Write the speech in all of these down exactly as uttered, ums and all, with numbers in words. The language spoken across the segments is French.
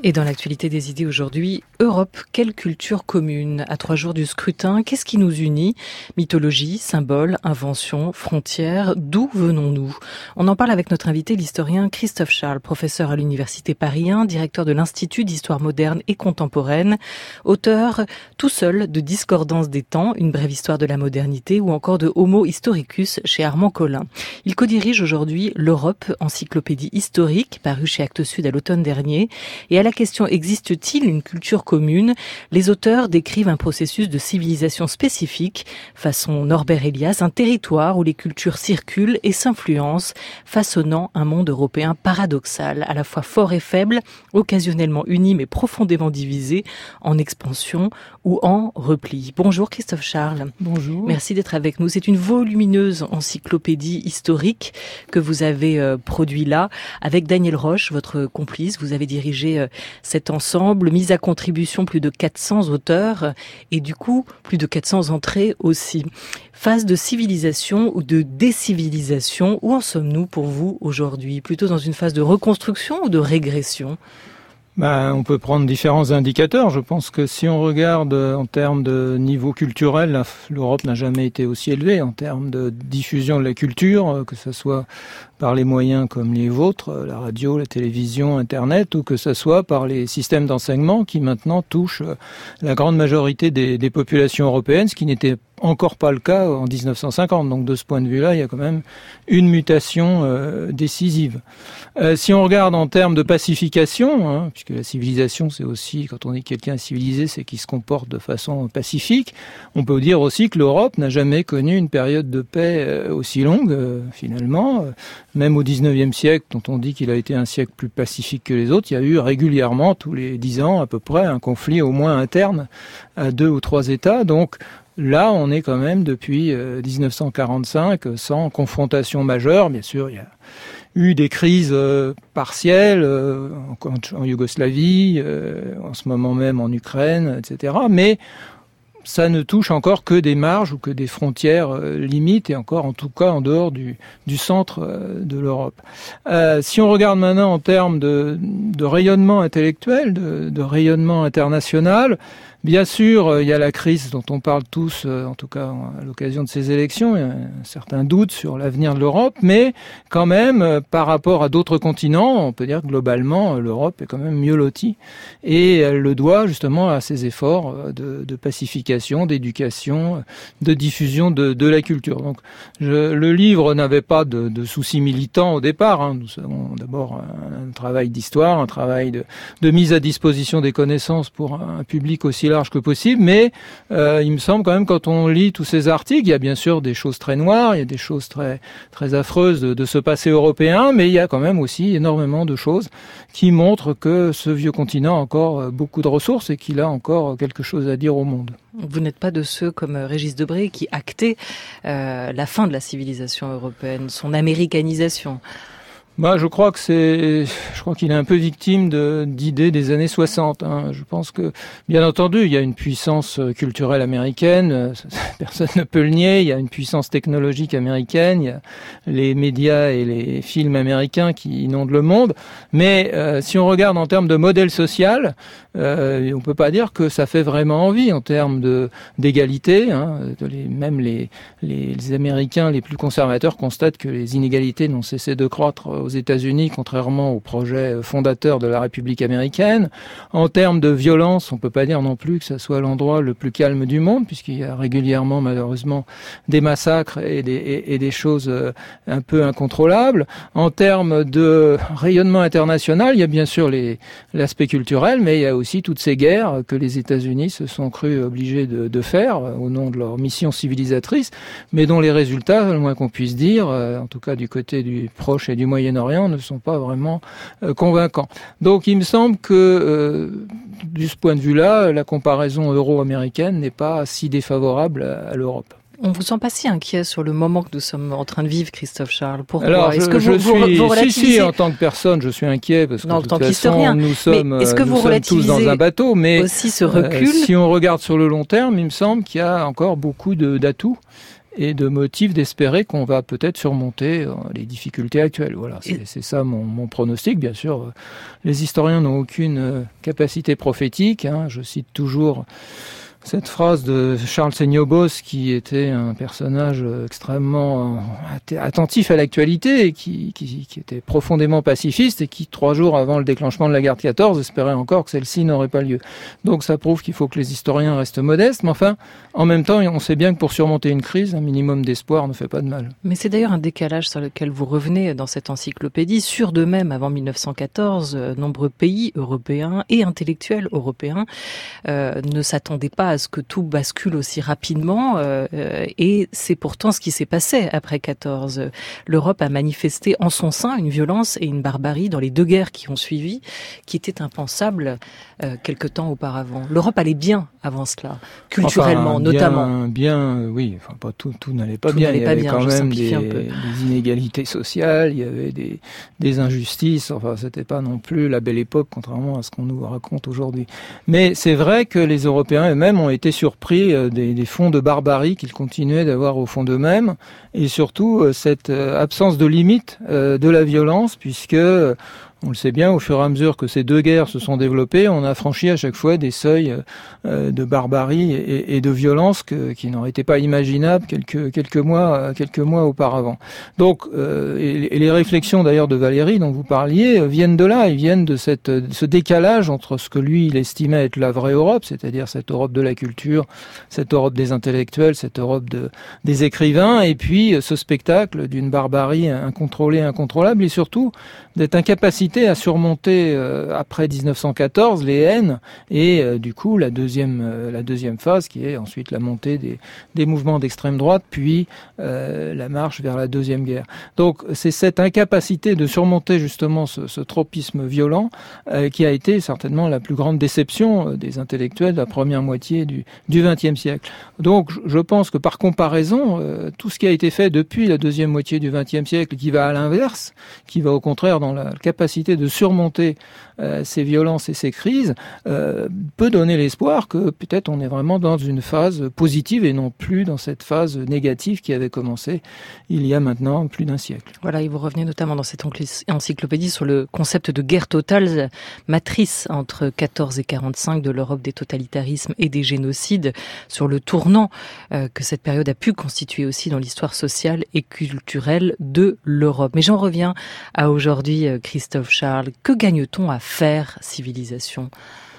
Et dans l'actualité des idées aujourd'hui, Europe, quelle culture commune? À trois jours du scrutin, qu'est-ce qui nous unit? Mythologie, symboles, inventions, frontières, d'où venons-nous? On en parle avec notre invité, l'historien Christophe Charles, professeur à l'Université Paris un, directeur de l'Institut d'histoire moderne et contemporaine, auteur tout seul de Discordance des temps, une brève histoire de la modernité, ou encore de Homo historicus chez Armand Collin. Il co-dirige aujourd'hui l'Europe, encyclopédie historique, parue chez Actes Sud à l'automne dernier, et à la question « Existe-t-il une culture commune ?», les auteurs décrivent un processus de civilisation spécifique, façon Norbert Elias, un territoire où les cultures circulent et s'influencent, façonnant un monde européen paradoxal, à la fois fort et faible, occasionnellement uni mais profondément divisé, en expansion ou en repli. Bonjour Christophe Charles. Bonjour. Merci d'être avec nous. C'est une volumineuse encyclopédie historique que vous avez euh, produit là, avec Daniel Roche, votre complice. Vous avez dirigé euh, cet ensemble, mis à contribution plus de quatre cents auteurs et du coup plus de quatre cents entrées aussi. Phase de civilisation ou de décivilisation, où en sommes-nous pour vous aujourd'hui? Plutôt dans une phase de reconstruction ou de régression? Ben, on peut prendre différents indicateurs. Je pense que si on regarde en termes de niveau culturel, l'Europe n'a jamais été aussi élevée en termes de diffusion de la culture, que ce soit par les moyens comme les vôtres, la radio, la télévision, Internet, ou que ce soit par les systèmes d'enseignement qui maintenant touchent la grande majorité des, des populations européennes, ce qui n'était encore pas le cas en dix-neuf cent cinquante. Donc de ce point de vue-là, il y a quand même une mutation euh, décisive. Euh, si on regarde en termes de pacification, hein, puisque la civilisation, c'est aussi, quand on dit que quelqu'un est civilisé, c'est qu'il se comporte de façon pacifique, on peut dire aussi que l'Europe n'a jamais connu une période de paix euh, aussi longue, euh, finalement. Euh, même au dix-neuvième siècle, dont on dit qu'il a été un siècle plus pacifique que les autres, il y a eu régulièrement, tous les dix ans à peu près, un conflit au moins interne à deux ou trois États. Donc, là, on est quand même depuis euh, dix-neuf cent quarante-cinq sans confrontation majeure. Bien sûr, il y a eu des crises euh, partielles euh, en, en Yougoslavie, euh, en ce moment même en Ukraine, et cetera. Mais ça ne touche encore que des marges ou que des frontières euh, limites, et encore en tout cas en dehors du, du centre euh, de l'Europe. Euh, si on regarde maintenant en termes de, de rayonnement intellectuel, de, de rayonnement international, bien sûr, euh, il y a la crise dont on parle tous, euh, en tout cas à l'occasion de ces élections, il y a un certain doute sur l'avenir de l'Europe, mais quand même, euh, par rapport à d'autres continents, on peut dire que globalement, euh, l'Europe est quand même mieux lotie, et elle le doit justement à ses efforts euh, de, de pacification, d'éducation, de diffusion de, de la culture. Donc, je, le livre n'avait pas de, de soucis militants au départ. Hein. Nous avons d'abord un, un travail d'histoire, un travail de, de mise à disposition des connaissances pour un public aussi large que possible, mais euh, il me semble quand même, quand on lit tous ces articles, il y a bien sûr des choses très noires, il y a des choses très très affreuses de, de ce passé européen, mais il y a quand même aussi énormément de choses qui montrent que ce vieux continent a encore beaucoup de ressources et qu'il a encore quelque chose à dire au monde. Vous n'êtes pas de ceux comme Régis Debray qui actaient euh, la fin de la civilisation européenne, son américanisation. Bah, je crois que c'est, je crois qu'il est un peu victime de, d'idées des années soixante. Hein. Je pense que, bien entendu, il y a une puissance culturelle américaine, personne ne peut le nier. Il y a une puissance technologique américaine, il y a les médias et les films américains qui inondent le monde. Mais euh, si on regarde en termes de modèle social, euh, on peut pas dire que ça fait vraiment envie en termes de d'égalité. Hein. Les, même les, les les Américains les plus conservateurs constatent que les inégalités n'ont cessé de croître aux États-Unis, contrairement au projet fondateur de la République américaine. En termes de violence, on peut pas dire non plus que ça soit l'endroit le plus calme du monde, puisqu'il y a régulièrement, malheureusement, des massacres et des, et, et des choses un peu incontrôlables. En termes de rayonnement international, il y a bien sûr les, l'aspect culturel, mais il y a aussi toutes ces guerres que les États-Unis se sont crus obligés de, de faire au nom de leur mission civilisatrice, mais dont les résultats, le moins qu'on puisse dire, en tout cas du côté du Proche et du Moyen-Orient, ne sont pas vraiment euh, convaincants. Donc il me semble que, euh, de ce point de vue-là, la comparaison euro-américaine n'est pas si défavorable à, à l'Europe. On vous sent pas si inquiet sur le moment que nous sommes en train de vivre, Christophe Charles. Pourquoi? Alors, je, est-ce que je vous, suis, vous, vous relativisez... si, si, en tant que personne, je suis inquiet parce que non, de toute façon, nous sommes, est-ce que nous vous sommes tous dans un bateau. Mais aussi ce recul? Euh, si on regarde sur le long terme, il me semble qu'il y a encore beaucoup de, d'atouts. et de motifs d'espérer qu'on va peut-être surmonter euh, les difficultés actuelles. Voilà, c'est, c'est ça mon, mon pronostic. Bien sûr, les historiens n'ont aucune euh, capacité prophétique. Hein. Je cite toujours cette phrase de Charles Seignobos, qui était un personnage extrêmement attentif à l'actualité et qui, qui, qui était profondément pacifiste et qui, trois jours avant le déclenchement de la guerre de quatorze, espérait encore que celle-ci n'aurait pas lieu. Donc ça prouve qu'il faut que les historiens restent modestes, mais enfin, en même temps, on sait bien que pour surmonter une crise, un minimum d'espoir ne fait pas de mal. Mais c'est d'ailleurs un décalage sur lequel vous revenez dans cette encyclopédie. Sûr d'eux-mêmes, avant mille neuf cent quatorze, euh, nombreux pays européens et intellectuels européens euh, ne s'attendaient pas à ce que tout bascule aussi rapidement euh, et c'est pourtant ce qui s'est passé après quatorze. L'Europe a manifesté en son sein une violence et une barbarie dans les deux guerres qui ont suivi, qui étaient impensables euh, quelque temps auparavant. L'Europe allait bien avant cela, culturellement enfin, bien, notamment. Bien, oui, enfin pas tout, tout n'allait pas tout bien. N'allait il y pas avait bien, quand même des, des inégalités sociales, il y avait des, des injustices. Enfin, c'était pas non plus la belle époque, contrairement à ce qu'on nous raconte aujourd'hui. Mais c'est vrai que les Européens eux-mêmes ont été surpris des, des fonds de barbarie qu'ils continuaient d'avoir au fond d'eux-mêmes, et surtout cette absence de limite de la violence, puisque on le sait bien, au fur et à mesure que ces deux guerres se sont développées, on a franchi à chaque fois des seuils euh, de barbarie et, et de violence que, qui n'auraient été pas imaginables quelques, quelques mois, quelques mois auparavant. Donc, euh, et, et les réflexions d'ailleurs de Valéry dont vous parliez viennent de là, ils viennent de, cette, de ce décalage entre ce que lui il estimait être la vraie Europe, c'est-à-dire cette Europe de la culture, cette Europe des intellectuels, cette Europe de, des écrivains, et puis ce spectacle d'une barbarie incontrôlée, incontrôlable, et surtout d'être incapacité à surmonter euh, après dix-neuf cent quatorze les haines et euh, du coup la deuxième euh, la deuxième phase qui est ensuite la montée des des mouvements d'extrême droite, puis euh, la marche vers la deuxième guerre. Donc c'est cette incapacité de surmonter justement ce, ce tropisme violent euh, qui a été certainement la plus grande déception des intellectuels de la première moitié du du vingtième siècle. Donc je pense que par comparaison euh, tout ce qui a été fait depuis la deuxième moitié du vingtième siècle, qui va à l'inverse, qui va au contraire dans la capacité de surmonter euh, ces violences et ces crises, euh, peut donner l'espoir que peut-être on est vraiment dans une phase positive et non plus dans cette phase négative qui avait commencé il y a maintenant plus d'un siècle. Voilà, et vous revenez notamment dans cette encyclopédie sur le concept de guerre totale, matrice entre quatorze et quarante-cinq de l'Europe des totalitarismes et des génocides, sur le tournant euh, que cette période a pu constituer aussi dans l'histoire sociale et culturelle de l'Europe. Mais j'en reviens à aujourd'hui, Christophe Charles. Que gagne-t-on à faire civilisation ?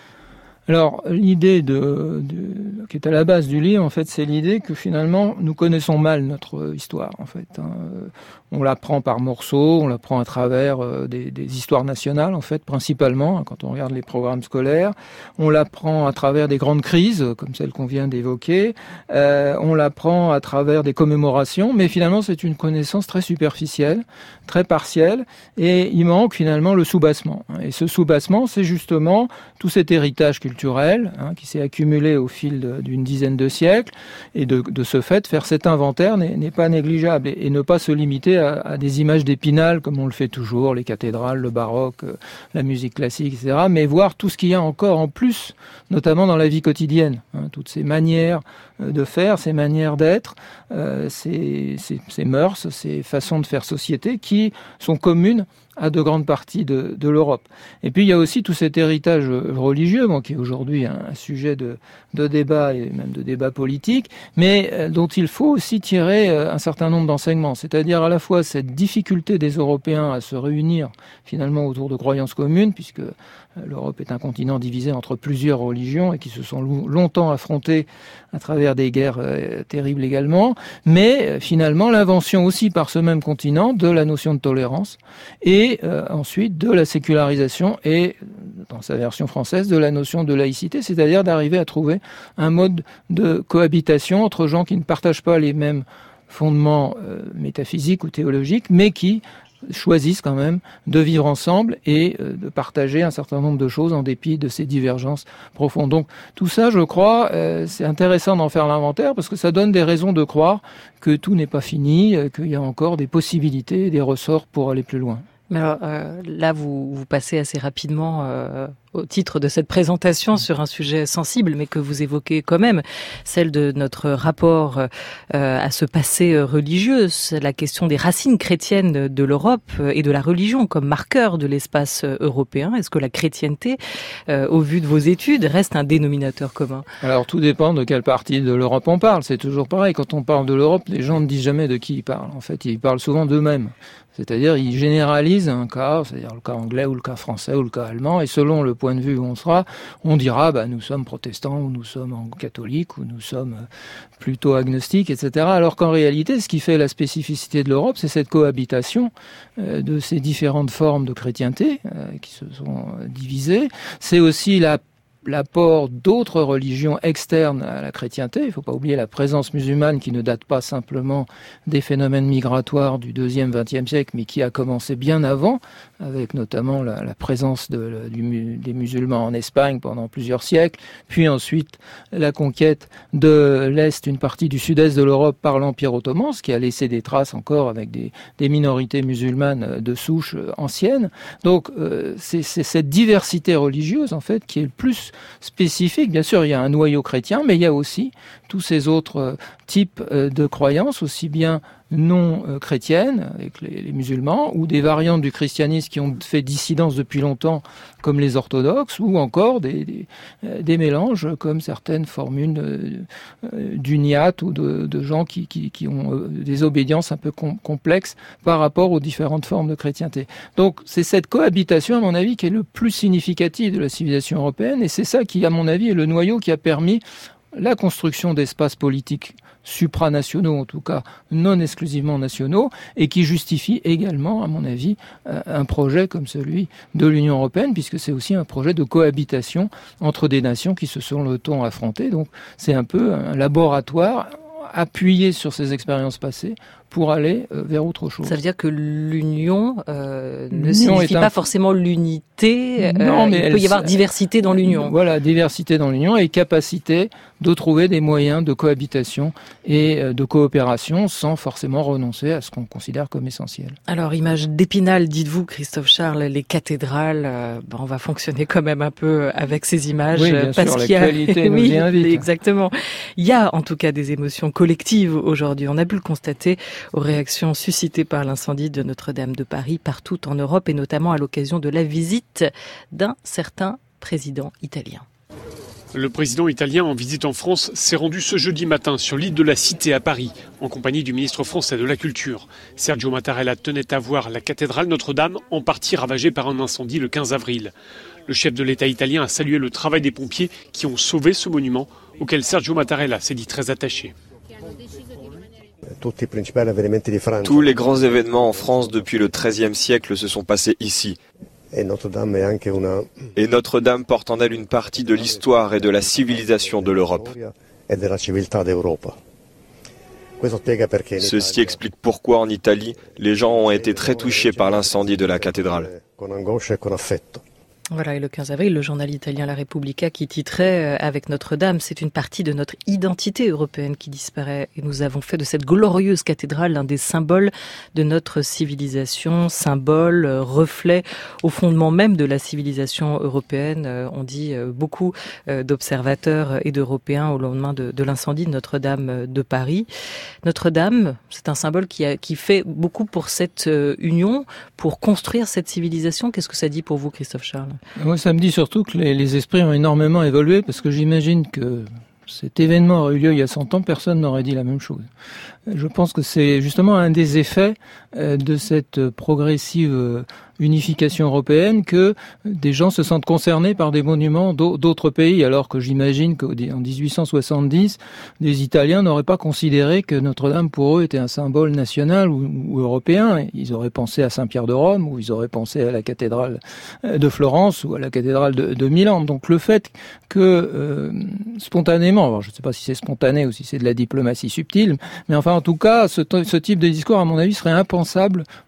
Alors, l'idée de, de, qui est à la base du livre, en fait, c'est l'idée que finalement, nous connaissons mal notre histoire, en fait. Hein. On l'apprend par morceaux, on l'apprend à travers euh, des, des histoires nationales, en fait, principalement, hein, quand on regarde les programmes scolaires. On l'apprend à travers des grandes crises, comme celle qu'on vient d'évoquer. Euh, on l'apprend à travers des commémorations, mais finalement, c'est une connaissance très superficielle, très partielle, et il manque finalement le soubassement. Et ce soubassement, c'est justement tout cet héritage culturel hein, qui s'est accumulé au fil de, d'une dizaine de siècles, et de, de ce fait, faire cet inventaire n'est, n'est pas négligeable, et, et ne pas se limiter à, à des images d'Épinal, comme on le fait toujours, les cathédrales, le baroque, euh, la musique classique, et cetera, mais voir tout ce qu'il y a encore en plus, notamment dans la vie quotidienne, hein, toutes ces manières de faire, ces manières d'être, euh, ces, ces, ces mœurs, ces façons de faire société qui sont communes à de grandes parties de, de l'Europe. Et puis il y a aussi tout cet héritage religieux, bon, qui est aujourd'hui un, un sujet de, de débat et même de débat politique, mais euh, dont il faut aussi tirer euh, un certain nombre d'enseignements, c'est-à-dire à la fois cette difficulté des Européens à se réunir finalement autour de croyances communes, puisque euh, l'Europe est un continent divisé entre plusieurs religions et qui se sont lo- longtemps affrontés à travers des guerres euh, terribles également, mais euh, finalement l'invention aussi par ce même continent de la notion de tolérance et Et euh, ensuite de la sécularisation et, dans sa version française, de la notion de laïcité, c'est-à-dire d'arriver à trouver un mode de cohabitation entre gens qui ne partagent pas les mêmes fondements euh, métaphysiques ou théologiques, mais qui choisissent quand même de vivre ensemble et euh, de partager un certain nombre de choses en dépit de ces divergences profondes. Donc tout ça, je crois, euh, c'est intéressant d'en faire l'inventaire parce que ça donne des raisons de croire que tout n'est pas fini, euh, qu'il y a encore des possibilités, des ressorts pour aller plus loin. Mais alors, euh, là, vous, vous passez assez rapidement euh, au titre de cette présentation sur un sujet sensible, mais que vous évoquez quand même, celle de notre rapport euh, à ce passé religieux, c'est la question des racines chrétiennes de l'Europe et de la religion comme marqueur de l'espace européen. Est-ce que la chrétienté, euh, au vu de vos études, reste un dénominateur commun? Alors tout dépend de quelle partie de l'Europe on parle. C'est toujours pareil, quand on parle de l'Europe, les gens ne disent jamais de qui ils parlent. En fait, ils parlent souvent d'eux-mêmes. C'est-à-dire, ils généralisent un cas, c'est-à-dire le cas anglais ou le cas français ou le cas allemand, et selon le point de vue où on sera, on dira, bah, nous sommes protestants, ou nous sommes catholiques, ou nous sommes plutôt agnostiques, et cetera. Alors qu'en réalité, ce qui fait la spécificité de l'Europe, c'est cette cohabitation euh, de ces différentes formes de chrétienté euh, qui se sont divisées. C'est aussi la l'apport d'autres religions externes à la chrétienté. Il ne faut pas oublier la présence musulmane qui ne date pas simplement des phénomènes migratoires du deuxième, vingtième siècle, mais qui a commencé bien avant, avec notamment la, la présence de, du, des musulmans en Espagne pendant plusieurs siècles, puis ensuite la conquête de l'Est, une partie du sud-est de l'Europe par l'Empire ottoman, ce qui a laissé des traces encore avec des, des minorités musulmanes de souche anciennes. Donc euh, c'est, c'est cette diversité religieuse en fait qui est le plus spécifique. Bien sûr, il y a un noyau chrétien, mais il y a aussi tous ces autres types de croyances, aussi bien non chrétiennes, avec les, les musulmans, ou des variantes du christianisme qui ont fait dissidence depuis longtemps, comme les orthodoxes, ou encore des, des, des mélanges, comme certaines formules d'uniates ou de, de gens qui, qui, qui ont des obédiences un peu com- complexes par rapport aux différentes formes de chrétienté. Donc, c'est cette cohabitation, à mon avis, qui est le plus significatif de la civilisation européenne, et c'est ça qui, à mon avis, est le noyau qui a permis la construction d'espaces politiques supranationaux, en tout cas non exclusivement nationaux, et qui justifie également, à mon avis, un projet comme celui de l'Union européenne, puisque c'est aussi un projet de cohabitation entre des nations qui se sont longtemps affrontées. Donc c'est un peu un laboratoire appuyé sur ces expériences passées pour aller euh, vers autre chose. Ça veut dire que l'union euh, ne l'union signifie pas un... forcément l'unité. Non, euh, mais il peut y avoir diversité dans l'union. Voilà, diversité dans l'union et capacité de trouver des moyens de cohabitation et de coopération sans forcément renoncer à ce qu'on considère comme essentiel. Alors, image d'Épinal, dites-vous, Christophe Charles, les cathédrales, euh, ben, on va fonctionner quand même un peu avec ces images. Oui, bien parce sûr, qu'il y a... l'actualité nous y invite. Exactement. Il y a en tout cas des émotions collectives aujourd'hui. On a pu le constater aux réactions suscitées par l'incendie de Notre-Dame de Paris partout en Europe et notamment à l'occasion de la visite d'un certain président italien. Le président italien en visite en France s'est rendu ce jeudi matin sur l'île de la Cité à Paris, en compagnie du ministre français de la Culture. Sergio Mattarella tenait à voir la cathédrale Notre-Dame en partie ravagée par un incendie le quinze avril. Le chef de l'État italien a salué le travail des pompiers qui ont sauvé ce monument, auquel Sergio Mattarella s'est dit très attaché. Tous les grands événements en France depuis le treizième siècle se sont passés ici. Et Notre-Dame porte en elle une partie de l'histoire et de la civilisation de l'Europe. Ceci explique pourquoi en Italie, les gens ont été très touchés par l'incendie de la cathédrale. Voilà, et le quinze avril, le journal italien La Repubblica qui titrait « Avec Notre-Dame, c'est une partie de notre identité européenne qui disparaît. Et nous avons fait de cette glorieuse cathédrale l'un des symboles de notre civilisation, symbole, reflet au fondement même de la civilisation européenne. » On dit beaucoup d'observateurs et d'Européens au lendemain de, de l'incendie de Notre-Dame de Paris. Notre-Dame, c'est un symbole qui, a, qui fait beaucoup pour cette union, pour construire cette civilisation. Qu'est-ce que ça dit pour vous, Christophe Charles ? Moi, ça me dit surtout que les, les esprits ont énormément évolué, parce que j'imagine que cet événement aurait eu lieu il y a cent ans, personne n'aurait dit la même chose. Je pense que c'est justement un des effets de cette progressive unification européenne que des gens se sentent concernés par des monuments d'autres pays, alors que j'imagine qu'en dix-huit cent soixante-dix, des Italiens n'auraient pas considéré que Notre-Dame pour eux était un symbole national ou, ou européen. Ils auraient pensé à Saint-Pierre de Rome, ou ils auraient pensé à la cathédrale de Florence ou à la cathédrale de, de Milan. Donc le fait que euh, spontanément, alors je ne sais pas si c'est spontané ou si c'est de la diplomatie subtile, mais enfin en tout cas, ce, ce type de discours, à mon avis, serait impensable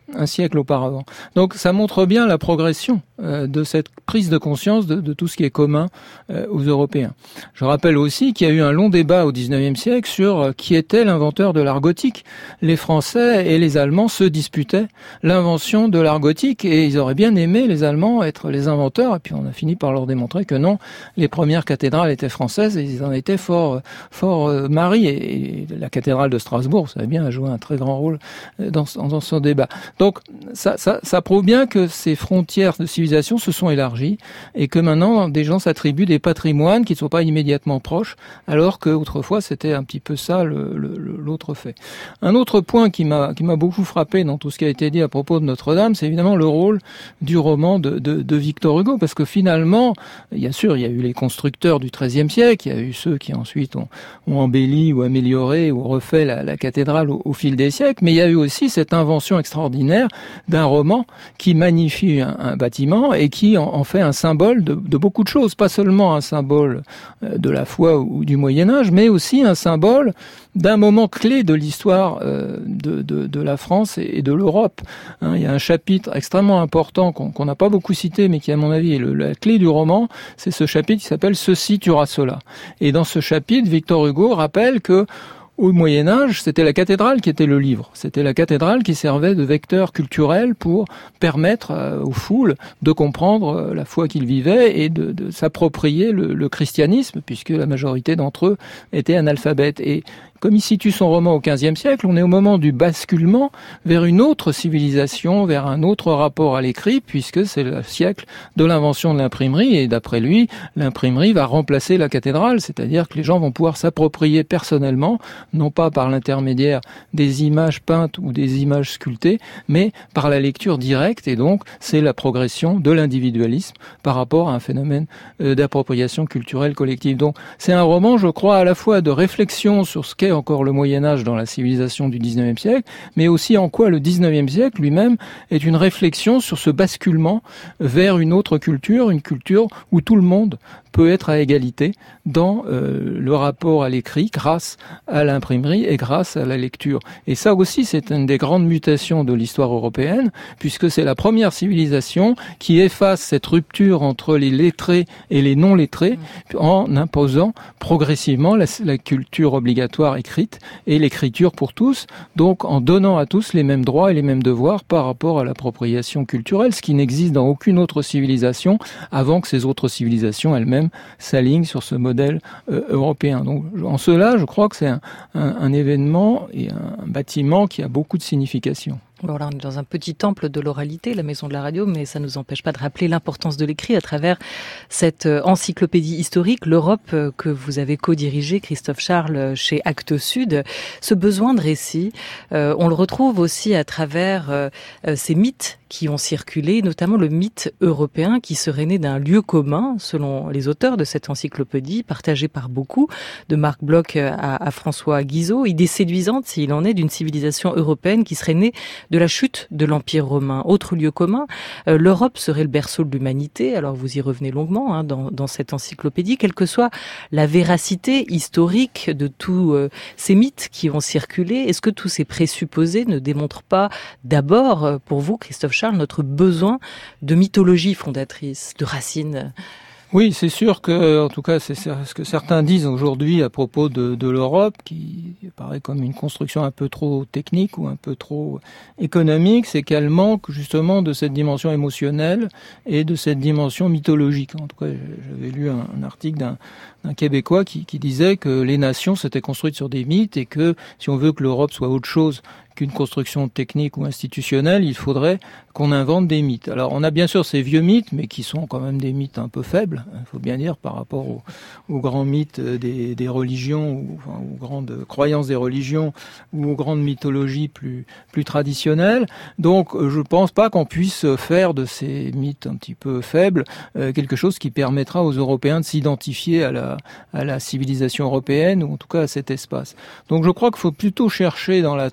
un siècle auparavant. Donc ça montre bien la progression euh, de cette prise de conscience de, de tout ce qui est commun euh, aux Européens. Je rappelle aussi qu'il y a eu un long débat au dix-neuvième siècle sur euh, qui était l'inventeur de l'art gothique. Les Français et les Allemands se disputaient l'invention de l'art gothique et ils auraient bien aimé, les Allemands, être les inventeurs. Et puis on a fini par leur démontrer que non, les premières cathédrales étaient françaises et ils en étaient fort, fort euh, maris. Et, et la cathédrale de Strasbourg, ça a bien joué un très grand rôle dans, dans ce débat. Donc ça, ça, ça prouve bien que ces frontières de civilisation se sont élargies et que maintenant des gens s'attribuent des patrimoines qui ne sont pas immédiatement proches, alors qu'autrefois c'était un petit peu ça le, le, l'autre fait. Un autre point qui m'a qui m'a beaucoup frappé dans tout ce qui a été dit à propos de Notre-Dame, c'est évidemment le rôle du roman de, de, de Victor Hugo, parce que finalement, bien sûr, il y a eu les constructeurs du treizième siècle, il y a eu ceux qui ensuite ont, ont embelli ou amélioré ou refait la, la cathédrale au, au fil des siècles, mais il y a eu aussi cette invention extraordinaire d'un roman qui magnifie un, un bâtiment et qui en, en fait un symbole de, de beaucoup de choses, pas seulement un symbole de la foi ou du Moyen-Âge, mais aussi un symbole d'un moment clé de l'histoire euh, de, de, de la France et de l'Europe. Hein, il y a un chapitre extrêmement important qu'on qu'on n'a pas beaucoup cité, mais qui à mon avis est le, la clé du roman, c'est ce chapitre qui s'appelle « Ceci tuera cela ». Et dans ce chapitre, Victor Hugo rappelle que au Moyen-Âge, c'était la cathédrale qui était le livre. C'était la cathédrale qui servait de vecteur culturel pour permettre euh, aux foules de comprendre euh, la foi qu'ils vivaient et de, de s'approprier le, le christianisme, puisque la majorité d'entre eux étaient analphabètes. Et comme il situe son roman au quinzième siècle, on est au moment du basculement vers une autre civilisation, vers un autre rapport à l'écrit, puisque c'est le siècle de l'invention de l'imprimerie, et d'après lui, l'imprimerie va remplacer la cathédrale, c'est-à-dire que les gens vont pouvoir s'approprier personnellement, non pas par l'intermédiaire des images peintes ou des images sculptées, mais par la lecture directe, et donc c'est la progression de l'individualisme par rapport à un phénomène d'appropriation culturelle collective. Donc c'est un roman, je crois, à la fois de réflexion sur ce qu'est encore le Moyen-Âge dans la civilisation du dix-neuvième siècle, mais aussi en quoi le dix-neuvième siècle lui-même est une réflexion sur ce basculement vers une autre culture, une culture où tout le monde peut être à égalité dans euh, le rapport à l'écrit grâce à l'imprimerie et grâce à la lecture. Et ça aussi, c'est une des grandes mutations de l'histoire européenne, puisque c'est la première civilisation qui efface cette rupture entre les lettrés et les non-lettrés en imposant progressivement la, la culture obligatoire écrite et l'écriture pour tous, donc en donnant à tous les mêmes droits et les mêmes devoirs par rapport à l'appropriation culturelle, ce qui n'existe dans aucune autre civilisation avant que ces autres civilisations elles-mêmes s'alignent sur ce modèle euh, européen. Donc, en cela, je crois que c'est un, un, un événement et un, un bâtiment qui a beaucoup de signification. Voilà, on est dans un petit temple de l'oralité, la maison de la radio, mais ça ne nous empêche pas de rappeler l'importance de l'écrit à travers cette encyclopédie historique, l'Europe, que vous avez co-dirigée, Christophe Charles, chez Actes Sud. Ce besoin de récit, euh, on le retrouve aussi à travers euh, ces mythes qui ont circulé, notamment le mythe européen qui serait né d'un lieu commun, selon les auteurs de cette encyclopédie, partagée par beaucoup, de Marc Bloch à, à François Guizot, idée séduisante, s'il en est, d'une civilisation européenne qui serait née de la chute de l'Empire romain. Autre lieu commun, euh, l'Europe serait le berceau de l'humanité, alors vous y revenez longuement hein, dans, dans cette encyclopédie, quelle que soit la véracité historique de tous euh, ces mythes qui ont circulé, est-ce que tous ces présupposés ne démontrent pas d'abord, euh, pour vous, Christophe Charles, notre besoin de mythologie fondatrice, de racines ? Oui, c'est sûr que, en tout cas, c'est ce que certains disent aujourd'hui à propos de, de l'Europe, qui paraît comme une construction un peu trop technique ou un peu trop économique, c'est qu'elle manque justement de cette dimension émotionnelle et de cette dimension mythologique. En tout cas, j'avais lu un, un article d'un d'un Québécois qui, qui disait que les nations s'étaient construites sur des mythes et que si on veut que l'Europe soit autre chose qu'une construction technique ou institutionnelle, il faudrait qu'on invente des mythes. Alors on a bien sûr ces vieux mythes, mais qui sont quand même des mythes un peu faibles, il faut bien dire, par rapport aux, aux grands mythes des, des religions, ou enfin, aux grandes croyances des religions, ou aux grandes mythologies plus, plus traditionnelles. Donc je pense pas qu'on puisse faire de ces mythes un petit peu faibles euh, quelque chose qui permettra aux Européens de s'identifier à la, à la civilisation européenne, ou en tout cas à cet espace. Donc je crois qu'il faut plutôt chercher dans la transmission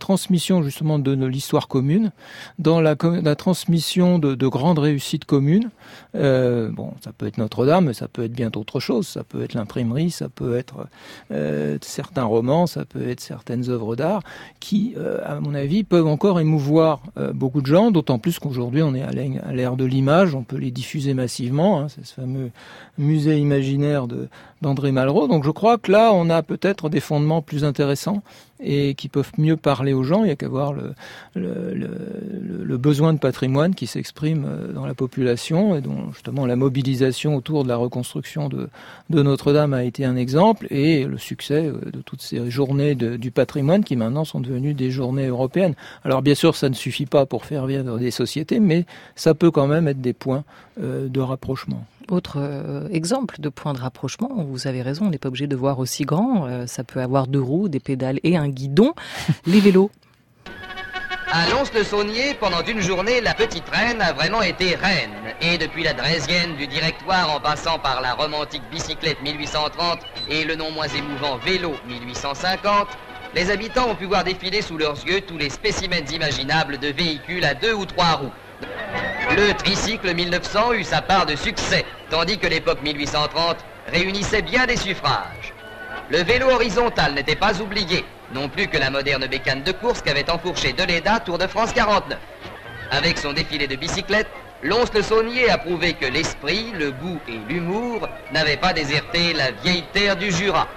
transmission justement de, de l'histoire commune, dans la, la transmission de, de grandes réussites communes. Euh, bon, ça peut être Notre-Dame, mais ça peut être bien d'autres choses. Ça peut être l'imprimerie, ça peut être euh, certains romans, ça peut être certaines œuvres d'art qui, euh, à mon avis, peuvent encore émouvoir euh, beaucoup de gens, d'autant plus qu'aujourd'hui on est à l'ère de l'image, on peut les diffuser massivement, hein, c'est ce fameux musée imaginaire de, d'André Malraux. Donc je crois que là on a peut-être des fondements plus intéressants et qui peuvent mieux parler aux gens. Il n'y a qu'à voir le, le, le, le besoin de patrimoine qui s'exprime dans la population et dont justement la mobilisation autour de la reconstruction de, de Notre-Dame a été un exemple, et le succès de toutes ces journées de, du patrimoine qui maintenant sont devenues des journées européennes. Alors bien sûr ça ne suffit pas pour faire vivre des sociétés, mais ça peut quand même être des points euh, de rapprochement. Autre euh, exemple de point de rapprochement, vous avez raison, on n'est pas obligé de voir aussi grand, euh, ça peut avoir deux roues, des pédales et un guidon, les vélos. À Lons-le-Saunier, pendant une journée, la petite reine a vraiment été reine. Et depuis la draisienne du directoire en passant par la romantique bicyclette mille huit cent trente et le non moins émouvant vélo mille huit cent cinquante, les habitants ont pu voir défiler sous leurs yeux tous les spécimens imaginables de véhicules à deux ou trois roues. Le tricycle mille neuf cents eut sa part de succès, tandis que l'époque mille huit cent trente réunissait bien des suffrages. Le vélo horizontal n'était pas oublié, non plus que la moderne bécane de course qu'avait enfourché Deleda Tour de France quarante-neuf. Avec son défilé de bicyclettes, Lons-le-Saunier a prouvé que l'esprit, le goût et l'humour n'avaient pas déserté la vieille terre du Jura.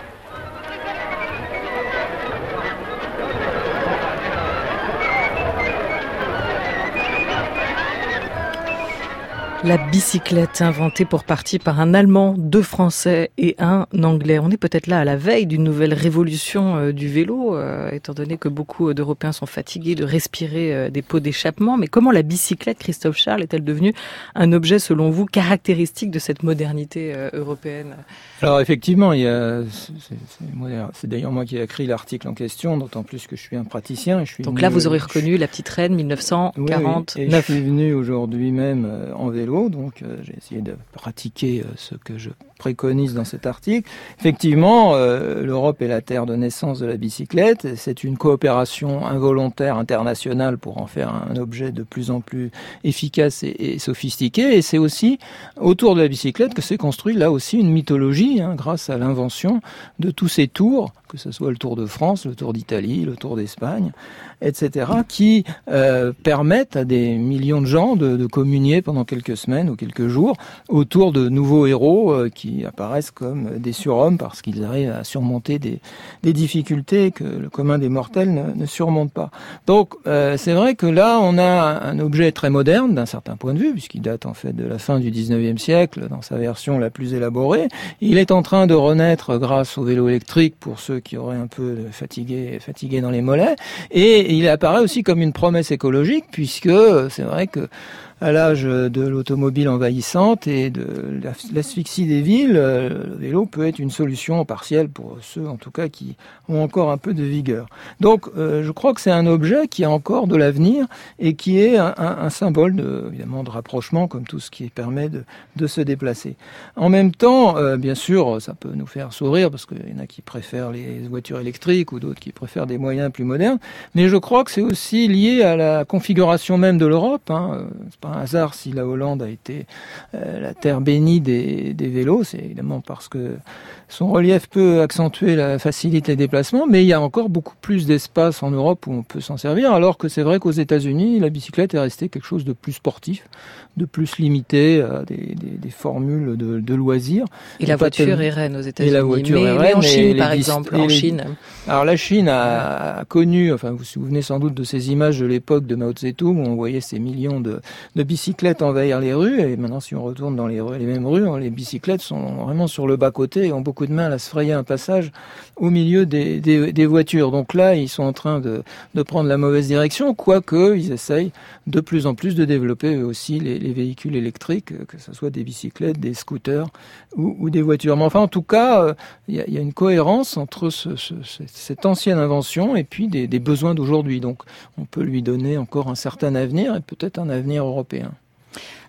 La bicyclette inventée pour partie par un Allemand, deux Français et un Anglais. On est peut-être là à la veille d'une nouvelle révolution euh, du vélo, euh, étant donné que beaucoup d'Européens sont fatigués de respirer euh, des pots d'échappement. Mais comment la bicyclette, Christophe Charles, est-elle devenue un objet, selon vous, caractéristique de cette modernité euh, européenne ? Alors effectivement, il y a, c'est, c'est, c'est d'ailleurs moi qui ai écrit l'article en question, d'autant plus que je suis un praticien. Je suis Donc venu, là, vous aurez je, reconnu la petite reine mille neuf cent quarante-neuf. Oui, oui. Et je suis venu aujourd'hui même euh, en vélo. Donc euh, j'ai essayé de pratiquer euh, ce que je préconise dans cet article. Effectivement, euh, l'Europe est la terre de naissance de la bicyclette. C'est une coopération involontaire internationale pour en faire un objet de plus en plus efficace et, et sophistiqué. Et c'est aussi autour de la bicyclette que s'est construit là aussi une mythologie, hein, grâce à l'invention de tous ces tours, que ce soit le Tour de France, le Tour d'Italie, le Tour d'Espagne, et cetera, qui euh, permettent à des millions de gens de, de communier pendant quelques semaines ou quelques jours autour de nouveaux héros euh, qui apparaissent comme des surhommes parce qu'ils arrivent à surmonter des, des difficultés que le commun des mortels ne, ne surmonte pas. Donc euh, c'est vrai que là on a un objet très moderne d'un certain point de vue, puisqu'il date en fait de la fin du dix-neuvième siècle dans sa version la plus élaborée. Il est en train de renaître grâce au vélo électrique pour ceux qui auraient un peu fatigué, fatigué dans les mollets, et il apparaît aussi comme une promesse écologique, puisque c'est vrai que à l'âge de l'automobile envahissante et de l'asphyxie des villes, le vélo peut être une solution partielle pour ceux, en tout cas, qui ont encore un peu de vigueur. Donc, euh, je crois que c'est un objet qui a encore de l'avenir et qui est un, un, un symbole, de, évidemment, de rapprochement, comme tout ce qui permet de, de se déplacer. En même temps, euh, bien sûr, ça peut nous faire sourire parce qu'il y en a qui préfèrent les voitures électriques ou d'autres qui préfèrent des moyens plus modernes. Mais je crois que c'est aussi lié à la configuration même de l'Europe, hein. C'est pas un hasard si la Hollande a été euh, la terre bénie des, des vélos, c'est évidemment parce que son relief peut accentuer la facilité des déplacements, mais il y a encore beaucoup plus d'espace en Europe où on peut s'en servir, alors que c'est vrai qu'aux États-Unis, la bicyclette est restée quelque chose de plus sportif, de plus limité à des, des, des formules de, de loisirs. Et, et la voiture tellement... est reine aux États-Unis. Et la voiture mais, est reine. Mais en Chine, par dis... exemple, en les... Chine. Alors la Chine a, a connu, enfin vous vous souvenez sans doute de ces images de l'époque de Mao Tse-tung où on voyait ces millions de, de bicyclettes envahir les rues, et maintenant si on retourne dans les, rues, les mêmes rues, les bicyclettes sont vraiment sur le bas-côté et ont beaucoup de mal à se frayer un passage au milieu des, des, des voitures. Donc là, ils sont en train de, de prendre la mauvaise direction, quoique ils essayent de plus en plus de développer aussi les, les véhicules électriques, que ce soit des bicyclettes, des scooters ou, ou des voitures. Mais enfin, en tout cas, il y a, y a une cohérence entre ce, ce, cette ancienne invention et puis des, des besoins d'aujourd'hui. Donc on peut lui donner encore un certain avenir et peut-être un avenir européen.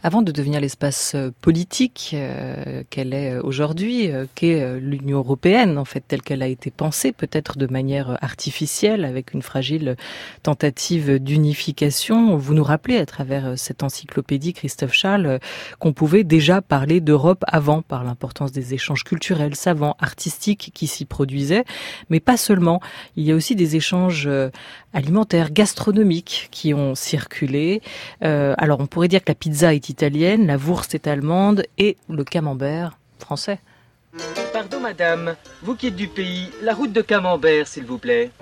Avant de devenir l'espace politique euh, qu'elle est aujourd'hui, euh, qu'est l'Union européenne, en fait, telle qu'elle a été pensée, peut-être de manière artificielle, avec une fragile tentative d'unification, vous nous rappelez à travers cette encyclopédie, Christophe Charles, qu'on pouvait déjà parler d'Europe avant, par l'importance des échanges culturels, savants, artistiques qui s'y produisaient, mais pas seulement. Il y a aussi des échanges alimentaires, gastronomiques qui ont circulé. Euh, alors on pourrait dire que la pizza est italienne, la Wurst est allemande et le camembert français. Pardon madame, vous qui êtes du pays, la route de Camembert s'il vous plaît.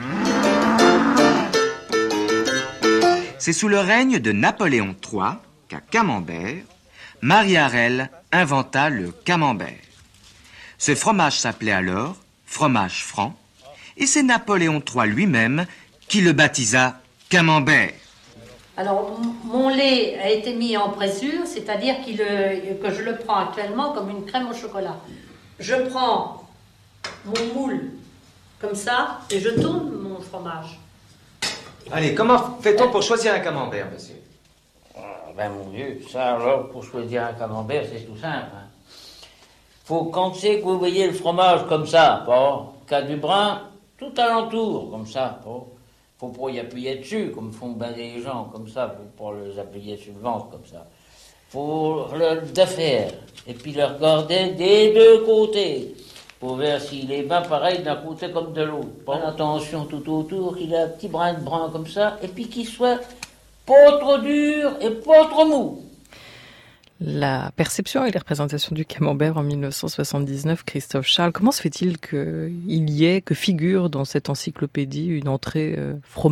C'est sous le règne de Napoléon trois qu'à Camembert, Marie Harel inventa le camembert. Ce fromage s'appelait alors fromage franc et c'est Napoléon trois lui-même qui le baptisa camembert. Alors, mon lait a été mis en pressure, c'est-à-dire qu'il, que je le prends actuellement comme une crème au chocolat. Je prends mon moule comme ça et je tourne mon fromage. Allez, comment fait-on pour choisir un camembert, monsieur? Ah, ben mon Dieu, ça alors, pour choisir un camembert, c'est tout simple. Hein. Faut, quand c'est que vous voyez le fromage comme ça, bon, qu'a du brun tout alentour, comme ça, bon. Faut pas y appuyer dessus, comme font ben les gens, comme ça, pour, pour les appuyer sur le ventre, comme ça. Faut le défaire, et puis le regarder des deux côtés, pour voir s'il est bien pareil d'un côté comme de l'autre. Prends attention tout autour, qu'il ait un petit brin de brun comme ça, et puis qu'il soit pas trop dur et pas trop mou. La perception et les représentations du camembert en mille neuf cent soixante-dix-neuf, Christophe Charles, comment se fait-il qu'il y ait, que figure dans cette encyclopédie une entrée euh, fromage ?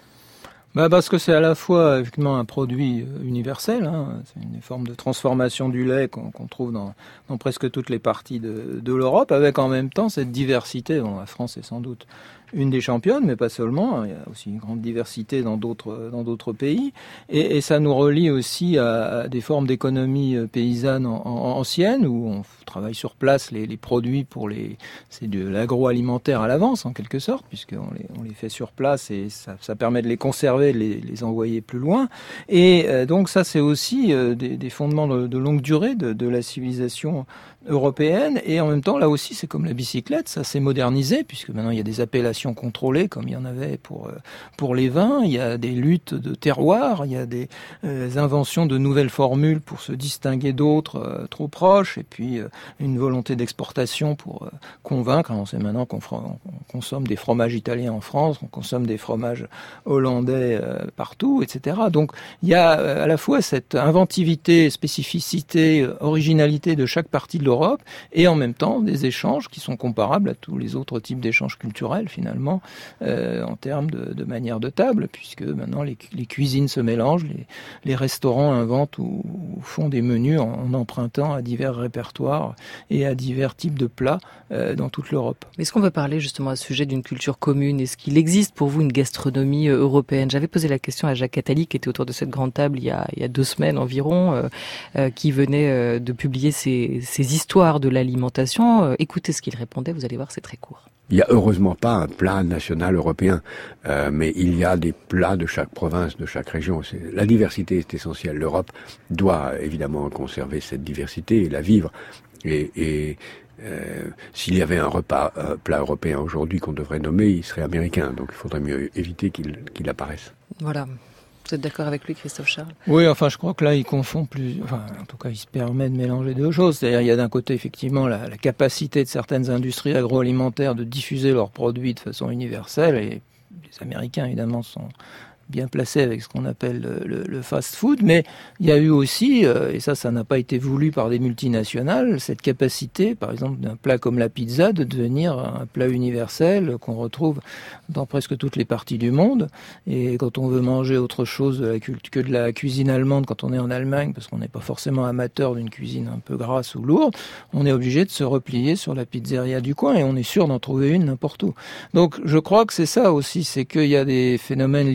Bah parce que c'est à la fois effectivement un produit universel, hein, c'est une forme de transformation du lait qu'on, qu'on trouve dans, dans presque toutes les parties de, de l'Europe, avec en même temps cette diversité. Bon, la France est sans doute une des championnes, mais pas seulement. Il y a aussi une grande diversité dans d'autres dans d'autres pays, et, et ça nous relie aussi à, à des formes d'économie paysanne en, en, ancienne où on travaille sur place les, les produits pour les c'est de l'agroalimentaire à l'avance en quelque sorte, puisqu'on les on les fait sur place et ça, ça permet de les conserver, de les, les envoyer plus loin. Et euh, donc ça c'est aussi euh, des, des fondements de, de longue durée de, de la civilisation européenne, et en même temps là aussi c'est comme la bicyclette, ça s'est modernisé puisque maintenant il y a des appellations contrôlées comme il y en avait pour pour les vins, il y a des luttes de terroir, il y a des euh, inventions de nouvelles formules pour se distinguer d'autres euh, trop proches, et puis euh, une volonté d'exportation pour euh, convaincre. On sait maintenant qu'on on consomme des fromages italiens en France, on consomme des fromages hollandais euh, partout, et cetera. Donc il y a euh, à la fois cette inventivité, spécificité, euh, originalité de chaque partie de l'Europe, et en même temps des échanges qui sont comparables à tous les autres types d'échanges culturels finalement, euh, en termes de, de manière de table, puisque maintenant les, les cuisines se mélangent, les, les restaurants inventent ou, ou font des menus en, en empruntant à divers répertoires et à divers types de plats euh, dans toute l'Europe. Est-ce qu'on veut parler justement à ce sujet d'une culture commune? Est-ce qu'il existe pour vous une gastronomie européenne? J'avais posé la question à Jacques Attali, qui était autour de cette grande table il y a, il y a deux semaines environ, euh, euh, qui venait euh, de publier ses, ses histoires de l'alimentation. Euh, écoutez ce qu'il répondait, vous allez voir, c'est très court. Il n'y a heureusement pas un plat national européen, euh, mais il y a des plats de chaque province, de chaque région. C'est, la diversité est essentielle. L'Europe doit évidemment conserver cette diversité et la vivre. Et, et euh, s'il y avait un repas, un plat européen aujourd'hui qu'on devrait nommer, il serait américain. Donc il faudrait mieux éviter qu'il, qu'il apparaisse. Voilà. Vous êtes d'accord avec lui, Christophe Charles? Oui, enfin, je crois que là, il confond plus... Enfin, en tout cas, il se permet de mélanger deux choses. C'est-à-dire, il y a d'un côté, effectivement, la, la capacité de certaines industries agroalimentaires de diffuser leurs produits de façon universelle, et les Américains, évidemment, sont bien placé avec ce qu'on appelle le, le, le fast-food, mais il y a eu aussi, euh, et ça, ça n'a pas été voulu par des multinationales, cette capacité, par exemple, d'un plat comme la pizza, de devenir un plat universel qu'on retrouve dans presque toutes les parties du monde. Et quand on veut manger autre chose de la culte, que de la cuisine allemande, quand on est en Allemagne, parce qu'on n'est pas forcément amateur d'une cuisine un peu grasse ou lourde, on est obligé de se replier sur la pizzeria du coin, et on est sûr d'en trouver une n'importe où. Donc, je crois que c'est ça aussi, c'est qu'il y a des phénomènes liés à des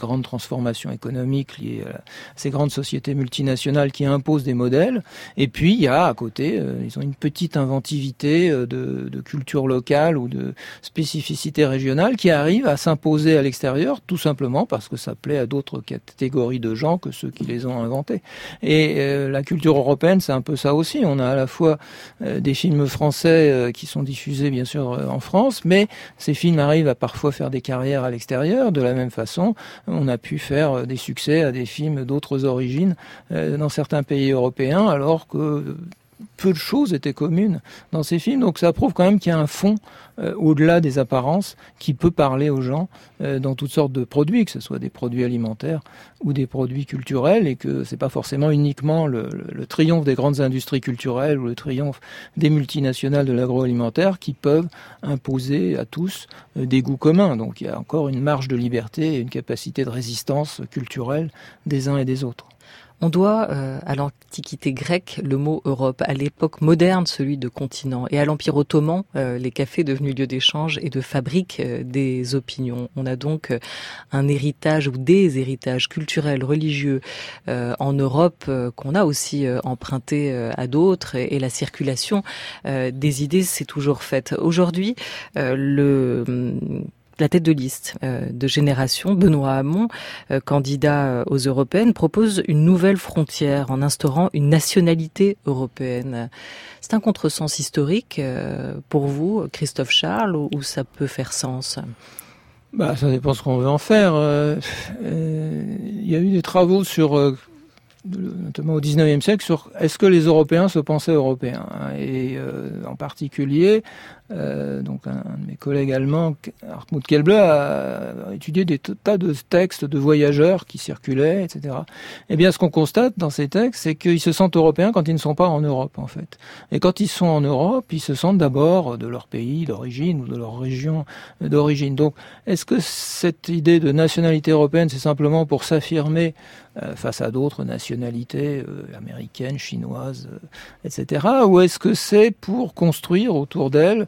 grandes transformations économiques liées à ces grandes sociétés multinationales qui imposent des modèles. Et puis, il y a à côté, euh, ils ont une petite inventivité de, de culture locale ou de spécificité régionale qui arrive à s'imposer à l'extérieur, tout simplement parce que ça plaît à d'autres catégories de gens que ceux qui les ont inventés. Et euh, la culture européenne, c'est un peu ça aussi. On a à la fois euh, des films français euh, qui sont diffusés, bien sûr, euh, en France, mais ces films arrivent à parfois faire des carrières à l'extérieur. De la même façon, on a pu faire euh, des succès à des films d'autres origines euh, dans certains pays européens, alors que euh, peu de choses étaient communes dans ces films. Donc ça prouve quand même qu'il y a un fond euh, au-delà des apparences qui peut parler aux gens euh, dans toutes sortes de produits, que ce soit des produits alimentaires ou des produits culturels, et que c'est pas forcément uniquement le, le, le triomphe des grandes industries culturelles ou le triomphe des multinationales de l'agroalimentaire qui peuvent imposer à tous euh, des goûts communs. Donc il y a encore une marge de liberté et une capacité de résistance culturelle des uns et des autres. On doit euh, à l'Antiquité grecque le mot Europe, à l'époque moderne celui de continent, et à l'Empire ottoman euh, les cafés devenus lieux d'échange et de fabrique euh, des opinions. On a donc euh, un héritage ou des héritages culturels, religieux euh, en Europe euh, qu'on a aussi euh, emprunté euh, à d'autres, et, et la circulation euh, des idées s'est toujours faite. Aujourd'hui, euh, le la tête de liste euh, de Génération, Benoît Hamon, euh, candidat aux européennes, propose une nouvelle frontière en instaurant une nationalité européenne. C'est un contresens historique euh, pour vous, Christophe Charles, ou, ou ça peut faire sens ? Bah, ça dépend ce qu'on veut en faire. Euh, euh, il y a eu des travaux sur... Euh, notamment au dix-neuvième siècle, sur est-ce que les Européens se pensaient européens, et euh, en particulier, euh, donc un, un de mes collègues allemands, Hartmut Kelble, a étudié des tas de textes de voyageurs qui circulaient, et cetera. Eh bien, ce qu'on constate dans ces textes, c'est qu'ils se sentent européens quand ils ne sont pas en Europe, en fait. Et quand ils sont en Europe, ils se sentent d'abord de leur pays d'origine ou de leur région d'origine. Donc, est-ce que cette idée de nationalité européenne, c'est simplement pour s'affirmer euh, face à d'autres nationalités euh, américaines, chinoises, euh, et cetera, ou est-ce que c'est pour construire autour d'elles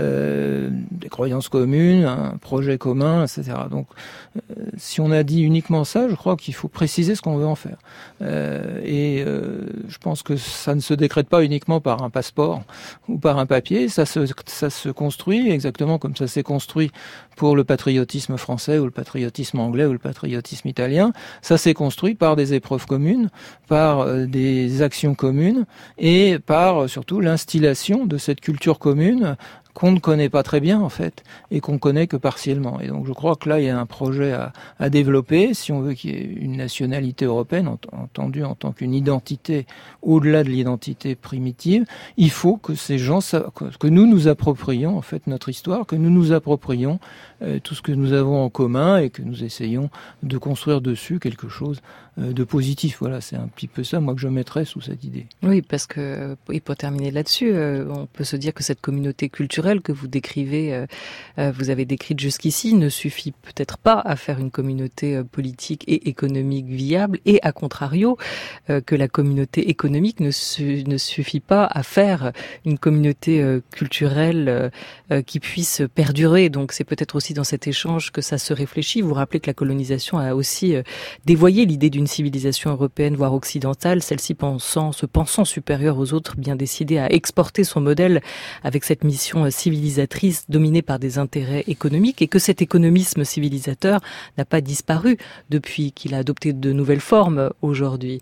euh, des croyances communes, un projet commun, et cetera. Donc, euh, si on a dit uniquement ça, je crois qu'il faut préciser ce qu'on veut en faire. Euh, et euh, je pense que ça ne se décrète pas uniquement par un passeport ou par un papier, ça se, ça se construit exactement comme ça s'est construit pour le patriotisme français ou le patriotisme anglais ou le patriotisme italien. Ça s'est construit par des épreuves communes, par euh, des actions communes et par euh, surtout l'instillation de cette culture commune qu'on ne connaît pas très bien en fait et qu'on connaît que partiellement. Et donc je crois que là il y a un projet à, à développer si on veut qu'il y ait une nationalité européenne entendue en tant qu'une identité au-delà de l'identité primitive. Il faut que ces gens que nous nous approprions en fait notre histoire, que nous nous approprions euh, tout ce que nous avons en commun et que nous essayons de construire dessus quelque chose euh, de positif. Voilà, c'est un petit peu ça moi que je mettrais sous cette idée. Oui, parce que et pour terminer là-dessus, euh, on peut se dire que cette communauté culturelle que vous décrivez, euh, vous avez décrite jusqu'ici, ne suffit peut-être pas à faire une communauté euh, politique et économique viable, et à contrario, euh, que la communauté économique ne, su- ne suffit pas à faire une communauté euh, culturelle euh, qui puisse perdurer. Donc c'est peut-être aussi dans cet échange que ça se réfléchit. Vous vous rappelez que la colonisation a aussi euh, dévoyé l'idée d'une civilisation européenne, voire occidentale, celle-ci pensant, se pensant supérieure aux autres, bien décidée à exporter son modèle avec cette mission euh, civilisatrice dominée par des intérêts économiques, et que cet économisme civilisateur n'a pas disparu depuis qu'il a adopté de nouvelles formes aujourd'hui.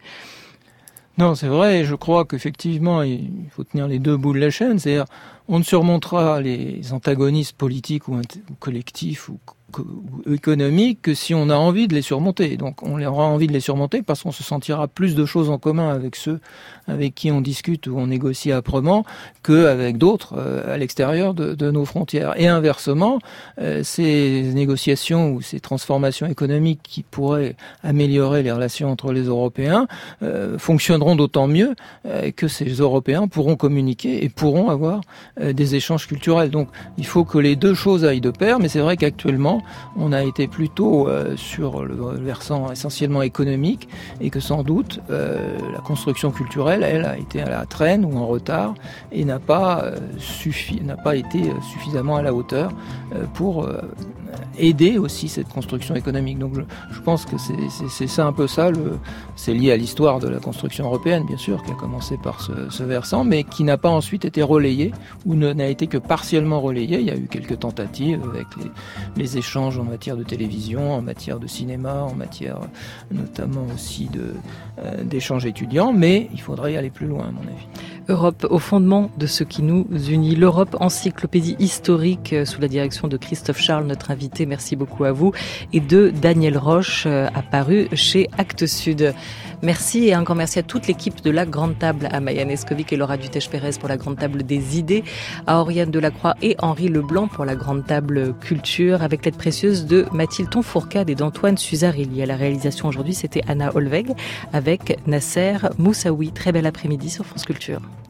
Non, c'est vrai, je crois qu'effectivement, il faut tenir les deux bouts de la chaîne, c'est-à-dire on ne surmontera les antagonismes politiques ou, int- ou collectifs ou économiques que si on a envie de les surmonter. Donc on aura envie de les surmonter parce qu'on se sentira plus de choses en commun avec ceux avec qui on discute ou on négocie âprement qu'avec d'autres euh, à l'extérieur de, de nos frontières. Et inversement, euh, ces négociations ou ces transformations économiques qui pourraient améliorer les relations entre les Européens euh, fonctionneront d'autant mieux euh, que ces Européens pourront communiquer et pourront avoir euh, des échanges culturels. Donc il faut que les deux choses aillent de pair, mais c'est vrai qu'actuellement on a été plutôt euh, sur le versant essentiellement économique et que sans doute euh, la construction culturelle, elle, a été à la traîne ou en retard et n'a pas, euh, suffi- n'a pas été suffisamment à la hauteur euh, pour euh, aider aussi cette construction économique. Donc je, je pense que c'est, c'est, c'est ça un peu ça, le, c'est lié à l'histoire de la construction européenne, bien sûr, qui a commencé par ce, ce versant, mais qui n'a pas ensuite été relayé, ou ne, n'a été que partiellement relayé. Il y a eu quelques tentatives avec les, les échanges en matière de télévision, en matière de cinéma, en matière notamment aussi de, euh, d'échanges étudiants, mais il faudrait y aller plus loin, à mon avis. Europe au fondement de ce qui nous unit. L'Europe, encyclopédie historique sous la direction de Christophe Charles, notre invité. Merci beaucoup à vous. Et de Daniel Roche, apparu chez Actes Sud. Merci et encore merci à toute l'équipe de La Grande Table, à Maya Neskovic et Laura Dutèche-Pérez pour La Grande Table des idées, à Oriane Delacroix et Henri Leblanc pour La Grande Table Culture, avec l'aide précieuse de Mathilde Tonfourcade et d'Antoine Suzarelli. À la réalisation aujourd'hui, c'était Anna Olveg avec Nasser Moussaoui. Très bel après-midi sur France Culture.